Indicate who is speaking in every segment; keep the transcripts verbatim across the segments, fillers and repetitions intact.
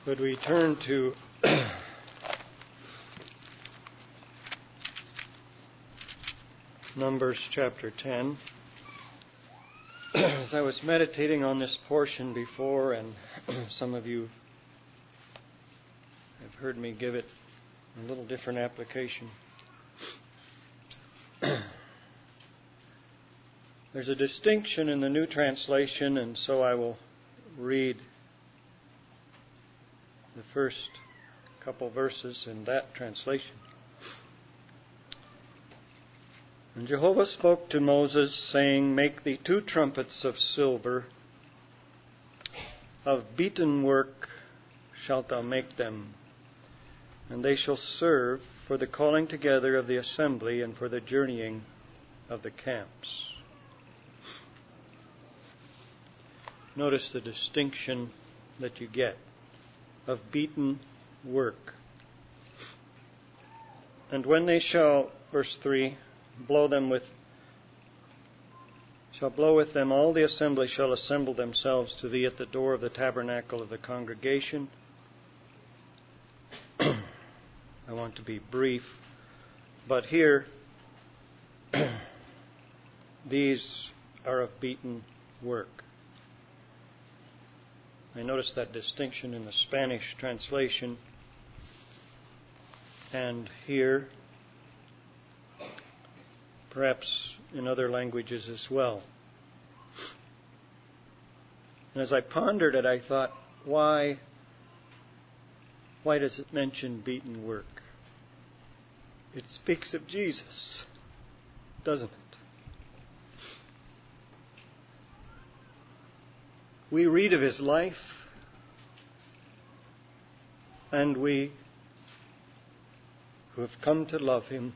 Speaker 1: Would we turn to Numbers chapter ten? As I was meditating on this portion before, and some of you have heard me give it a little different application. There's a distinction in the New Translation, and so I will read the first couple verses in that translation. And Jehovah spoke to Moses, saying, Make thee two trumpets of silver, of beaten work shalt thou make them, and they shall serve for the calling together of the assembly and for the journeying of the camps. Notice the distinction that you get of beaten work. And when they shall, verse three, blow them with, shall blow with them, all the assembly shall assemble themselves to thee at the door of the tabernacle of the congregation. I want to be brief, but here, these are of beaten work. I noticed that distinction in the Spanish translation and here, perhaps in other languages as well. And as I pondered it, I thought, why, why does it mention beaten work? It speaks of Jesus, doesn't it? We read of his life, and we who have come to love him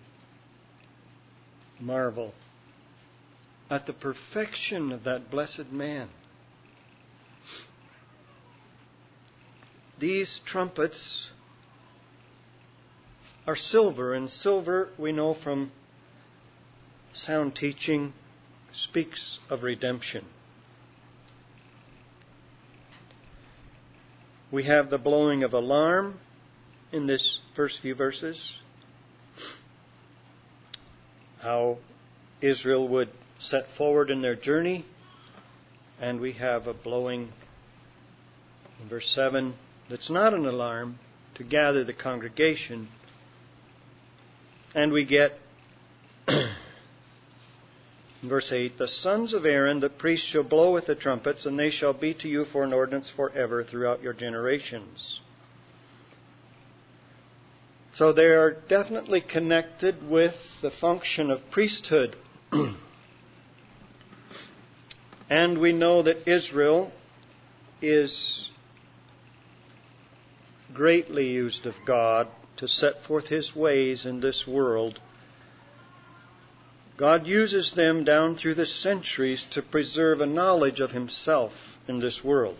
Speaker 1: marvel at the perfection of that blessed man. These trumpets are silver, and silver, we know from sound teaching, speaks of redemption. We have the blowing of alarm in this first few verses. How Israel would set forward in their journey. And we have a blowing in verse seven that's not an alarm, to gather the congregation. And we get in verse eight, the sons of Aaron, the priests, shall blow with the trumpets, and they shall be to you for an ordinance forever throughout your generations. So they are definitely connected with the function of priesthood. And we know that Israel is greatly used of God to set forth his ways in this world. God uses them down through the centuries to preserve a knowledge of himself in this world.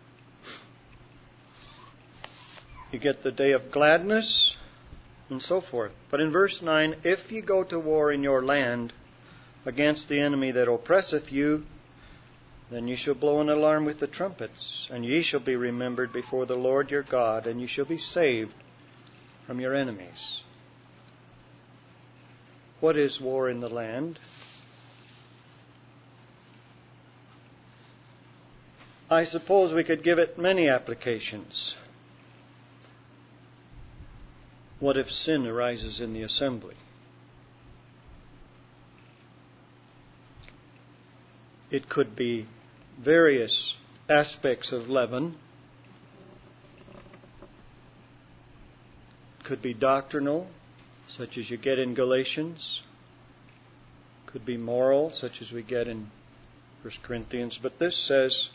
Speaker 1: You get the day of gladness and so forth. But in verse nine, if ye go to war in your land against the enemy that oppresseth you, then ye shall blow an alarm with the trumpets, and ye shall be remembered before the Lord your God, and ye shall be saved from your enemies. What is war in the land? I suppose we could give it many applications. What if sin arises in the assembly? It could be various aspects of leaven. It could be doctrinal, such as you get in Galatians. Could be moral, such as we get in First Corinthians. But this says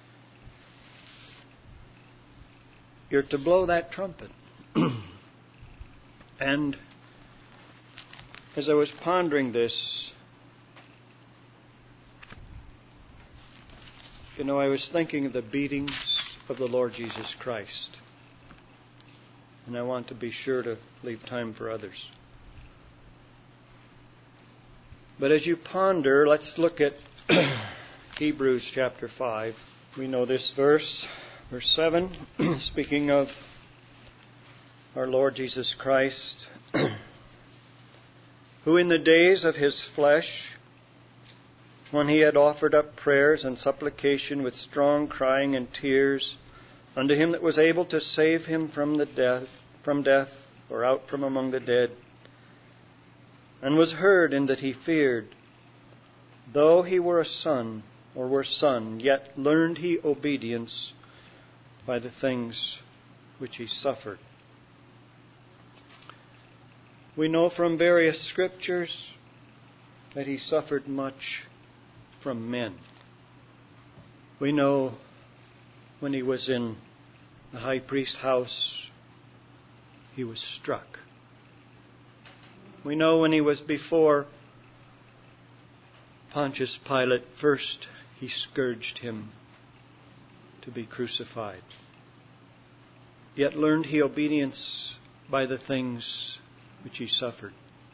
Speaker 1: you're to blow that trumpet. And as I was pondering this, you know, I was thinking of the beatings of the Lord Jesus Christ. And I want to be sure to leave time for others. But as you ponder, let's look at Hebrews chapter five. We know this verse. Verse seven, speaking of our Lord Jesus Christ, who in the days of his flesh, when he had offered up prayers and supplication with strong crying and tears unto him that was able to save him from the death, from death, or out from among the dead, and was heard in that he feared, though he were a son, or were son, yet learned he obedience by the things which he suffered. We know from various scriptures that he suffered much from men. We know when he was in the high priest's house, he was struck. We know when he was before Pontius Pilate, first he scourged him to be crucified. Yet learned he obedience by the things which he suffered.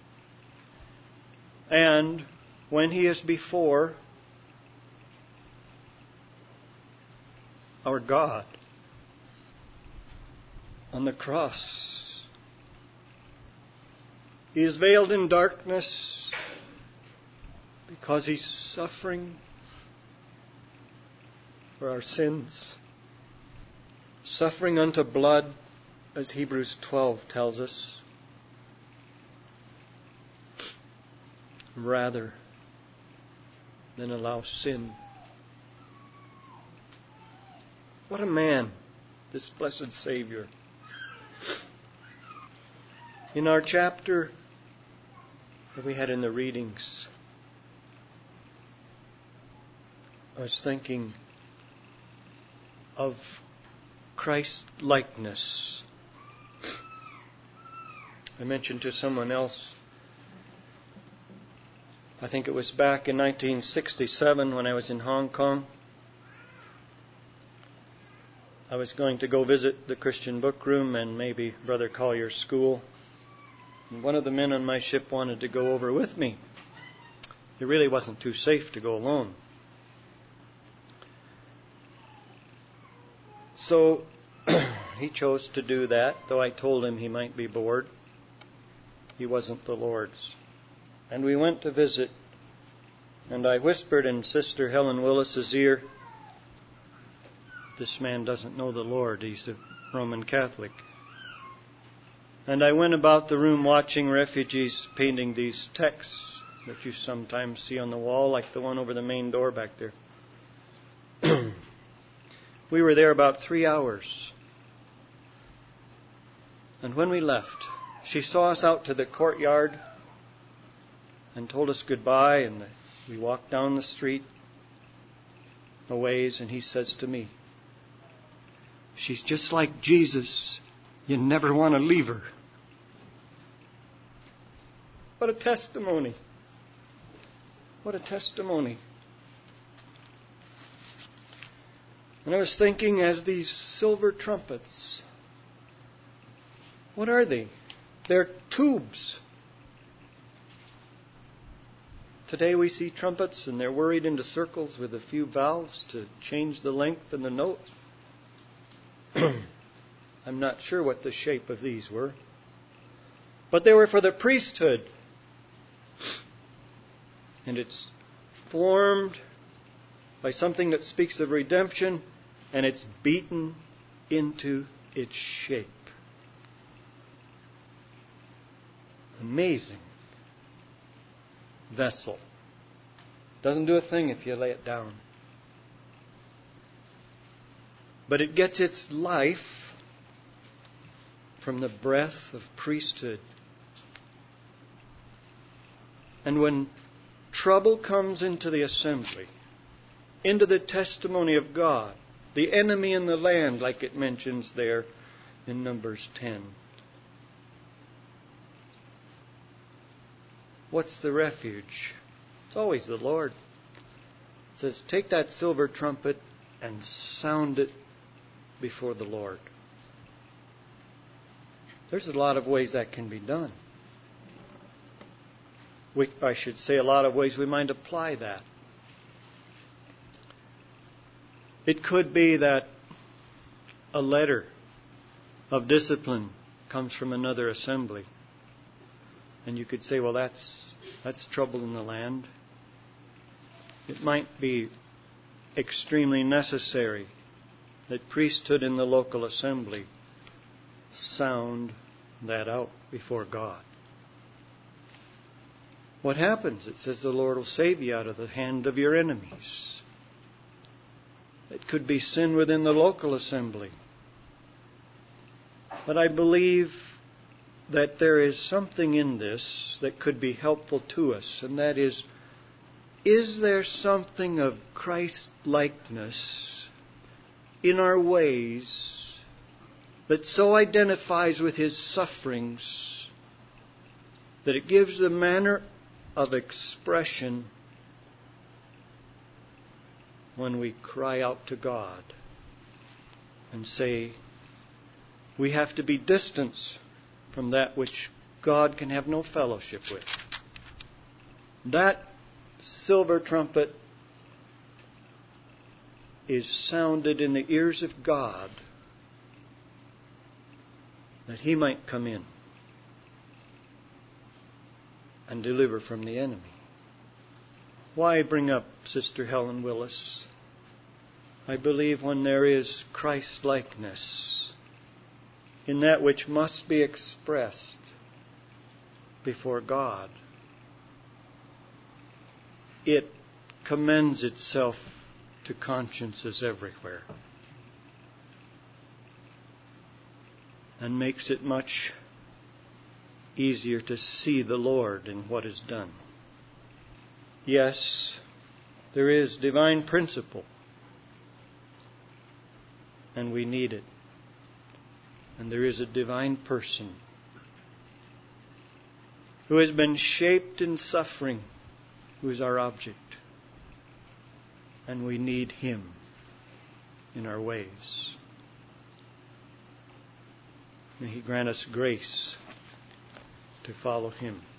Speaker 1: And when he is before our God on the cross, he is veiled in darkness because he's suffering for our sins. Suffering unto blood, as Hebrews twelve tells us, rather than allow sin. What a man, this blessed Savior. In our chapter that we had in the readings, I was thinking of Christ's likeness. I mentioned to someone else, I think it was back in nineteen sixty-seven when I was in Hong Kong. I was going to go visit the Christian Book Room and maybe Brother Collier's school. And one of the men on my ship wanted to go over with me. It really wasn't too safe to go alone. So he chose to do that, though I told him he might be bored. He wasn't the Lord's. And we went to visit, and I whispered in Sister Helen Willis's ear, this man doesn't know the Lord. He's a Roman Catholic. And I went about the room watching refugees painting these texts that you sometimes see on the wall, like the one over the main door back there. We were there about three hours. And when we left, she saw us out to the courtyard and told us goodbye, and we walked down the street a ways, and he says to me, she's just like Jesus. You never want to leave her. What a testimony. What a testimony. And I was thinking, as these silver trumpets, what are they? They're tubes. Today we see trumpets and they're worried into circles with a few valves to change the length and the notes. I'm not sure what the shape of these were. But they were for the priesthood. And it's formed by something that speaks of redemption, and it's beaten into its shape. Amazing vessel. Doesn't do a thing if you lay it down. But it gets its life from the breath of priesthood. And when trouble comes into the assembly, into the testimony of God, the enemy in the land, like it mentions there in Numbers ten. What's the refuge? It's always the Lord. It says, take that silver trumpet and sound it before the Lord. There's a lot of ways that can be done. We, I should say a lot of ways we might apply that. It could be that a letter of discipline comes from another assembly. And you could say, well, that's that's trouble in the land. It might be extremely necessary that priesthood in the local assembly sound that out before God. What happens? It says the Lord will save you out of the hand of your enemies. It could be sin within the local assembly. But I believe that there is something in this that could be helpful to us, and that is, is there something of Christ-likeness in our ways that so identifies with His sufferings that it gives the manner of expression when we cry out to God and say, we have to be distanced from that which God can have no fellowship with. That silver trumpet is sounded in the ears of God that He might come in and deliver from the enemy. Why bring up Sister Helen Willis? I believe when there is Christ-likeness in that which must be expressed before God, it commends itself to consciences everywhere and makes it much easier to see the Lord in what is done. Yes, there is divine principle, and we need it. And there is a divine person who has been shaped in suffering, who is our object. And we need Him in our ways. May He grant us grace to follow Him.